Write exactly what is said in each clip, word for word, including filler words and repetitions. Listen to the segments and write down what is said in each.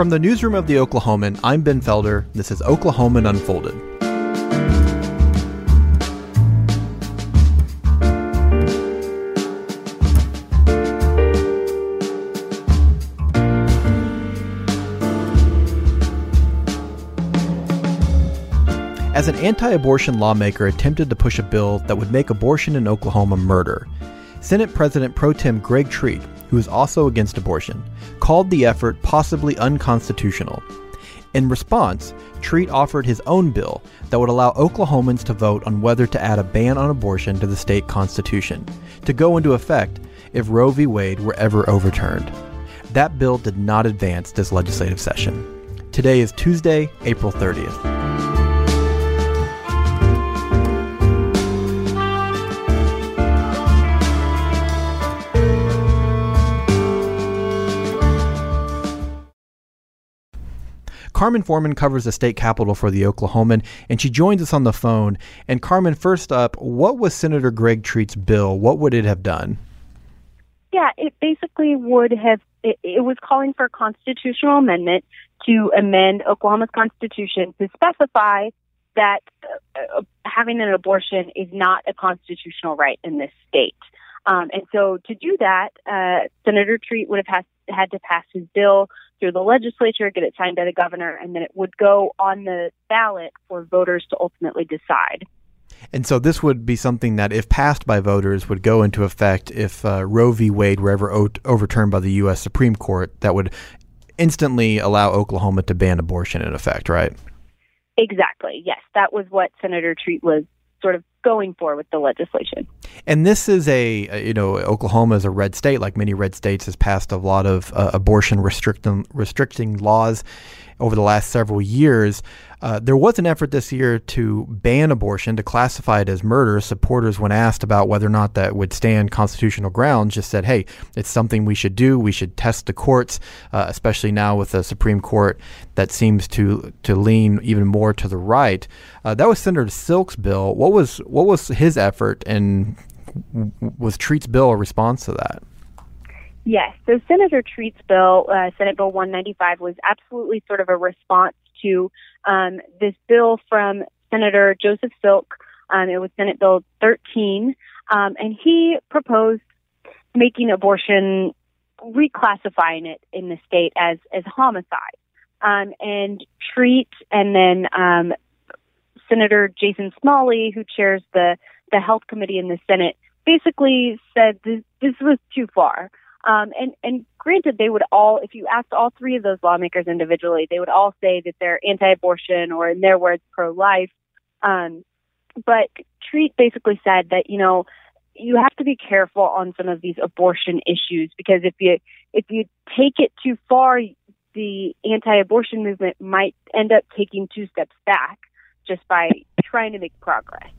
From the newsroom of The Oklahoman, I'm Ben Felder. This is Oklahoman Unfolded. As an anti-abortion lawmaker attempted to push a bill that would make abortion in Oklahoma murder, Senate President Pro Tem Greg Treat, who is also against abortion, called the effort possibly unconstitutional. In response, Treat offered his own bill that would allow Oklahomans to vote on whether to add a ban on abortion to the state constitution, to go into effect if Roe v. Wade were ever overturned. That bill did not advance this legislative session. Today is Tuesday, April thirtieth. Carmen Foreman covers the state capitol for the Oklahoman, and she joins us on the phone. And Carmen, first up, what was Senator Greg Treat's bill? What would it have done? Yeah, it basically would have, it, it was calling for a constitutional amendment to amend Oklahoma's constitution to specify that uh, having an abortion is not a constitutional right in this state. Um, and so to do that, uh, Senator Treat would have has, had to pass his bill through the legislature, get it signed by the governor, and then it would go on the ballot for voters to ultimately decide. And so this would be something that, if passed by voters, would go into effect if uh, Roe v. Wade were ever o- overturned by the U S Supreme Court. That would instantly allow Oklahoma to ban abortion in effect, right? Exactly. Yes, that was what Senator Treat was sort of going for with the legislation. And this is a, you know, Oklahoma is a red state, like many red states, has passed a lot of uh, abortion restricting restricting laws over the last several years. Uh, there was an effort this year to ban abortion, to classify it as murder. Supporters, when asked about whether or not that would stand constitutional grounds, just said, hey, it's something we should do. We should test the courts, uh, especially now with the Supreme Court that seems to to lean even more to the right. Uh, that was Senator Silk's bill. What was what was his effort, and was Treat's bill a response to that? Yes. So Senator Treat's bill, uh, Senate Bill one ninety-five, was absolutely sort of a response to um, this bill from Senator Joseph Silk. Um, it was Senate Bill thirteen, um, and he proposed making abortion, reclassifying it in the state as, as homicide. Um, and Treat and then um, Senator Jason Smalley, who chairs the, the Health Committee in the Senate, basically said this, this was too far. Um, and, and granted, they would all, if you asked all three of those lawmakers individually, they would all say that they're anti-abortion, or in their words, pro-life. Um, but Treat basically said that, you know, you have to be careful on some of these abortion issues, because if you if you take it too far, the anti-abortion movement might end up taking two steps back just by trying to make progress.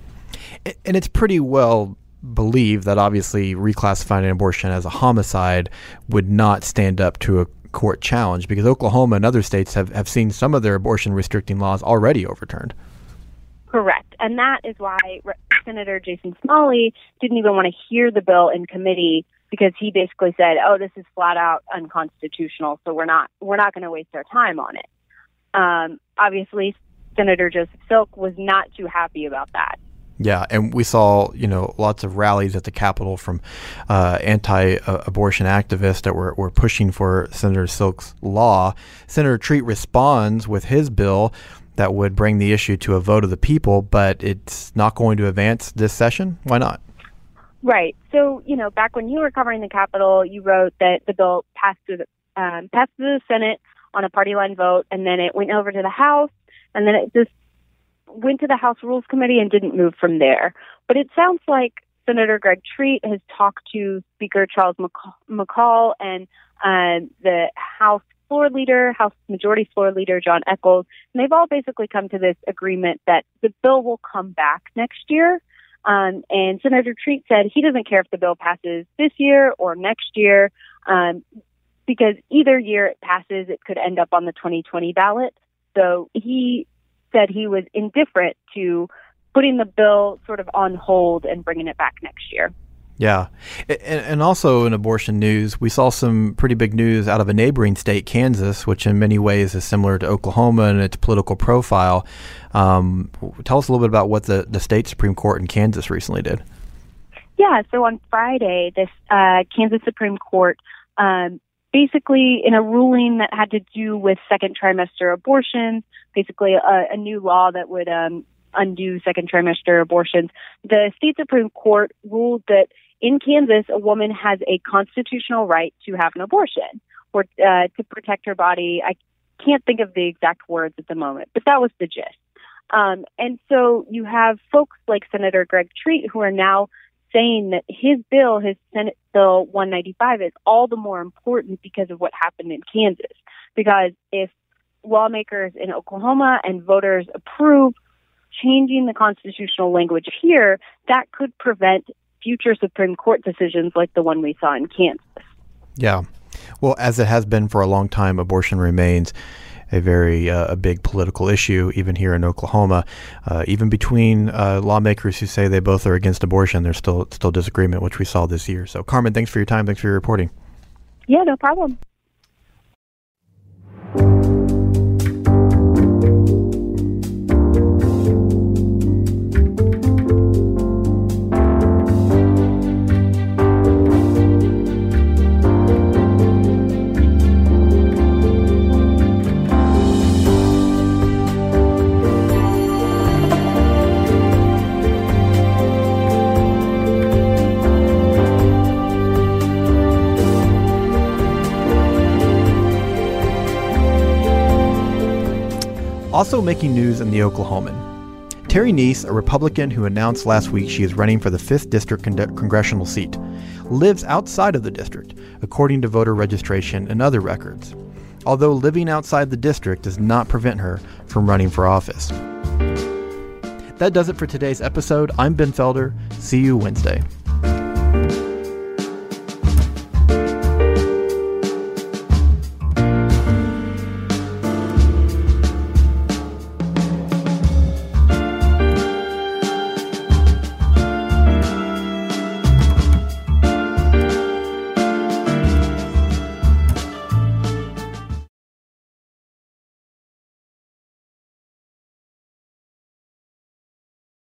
And it's pretty well believe that obviously reclassifying an abortion as a homicide would not stand up to a court challenge, because Oklahoma and other states have, have seen some of their abortion restricting laws already overturned. Correct. And that is why Re- Senator Jason Smalley didn't even want to hear the bill in committee, because he basically said, oh, this is flat out unconstitutional, so we're not we're not going to waste our time on it. Um, obviously, Senator Joseph Silk was not too happy about that. Yeah, and we saw, you know, lots of rallies at the Capitol from uh, anti-abortion activists that were, were pushing for Senator Silk's law. Senator Treat responds with his bill that would bring the issue to a vote of the people, but it's not going to advance this session. Why not? Right. So, you know, back when you were covering the Capitol, you wrote that the bill passed through the, um, passed through the Senate on a party line vote, and then it went over to the House, and then it just went to the House Rules Committee and didn't move from there. But it sounds like Senator Greg Treat has talked to Speaker Charles McCall and uh, the House Floor Leader, House Majority Floor Leader John Echols, and they've all basically come to this agreement that the bill will come back next year. Um, and Senator Treat said he doesn't care if the bill passes this year or next year, um, because either year it passes, it could end up on the twenty twenty ballot. So he said he was indifferent to putting the bill sort of on hold and bringing it back next year. Yeah. And, and also in abortion news, we saw some pretty big news out of a neighboring state, Kansas, which in many ways is similar to Oklahoma in its political profile. Um, tell us a little bit about what the, the state Supreme Court in Kansas recently did. Yeah, so on Friday, this uh, Kansas Supreme Court, um, basically in a ruling that had to do with second trimester abortions, basically a, a new law that would um, undo second trimester abortions, the state Supreme Court ruled that in Kansas, a woman has a constitutional right to have an abortion or uh, to protect her body. I can't think of the exact words at the moment, but that was the gist. Um, and so you have folks like Senator Greg Treat who are now saying that his bill, his Senate Bill one ninety-five, is all the more important because of what happened in Kansas. Because if lawmakers in Oklahoma and voters approve changing the constitutional language here, that could prevent future Supreme Court decisions like the one we saw in Kansas. Yeah. Well, as it has been for a long time, abortion remains a very uh, a big political issue, even here in Oklahoma. Uh, even between uh, lawmakers who say they both are against abortion, there's still still disagreement, which we saw this year. So, Carmen, thanks for your time. Thanks for your reporting. Yeah, no problem. Also making news in the Oklahoman. Terry Neese, a Republican who announced last week she is running for the fifth District con- congressional seat, lives outside of the district, according to voter registration and other records. Although living outside the district does not prevent her from running for office. That does it for today's episode. I'm Ben Felder. See you Wednesday.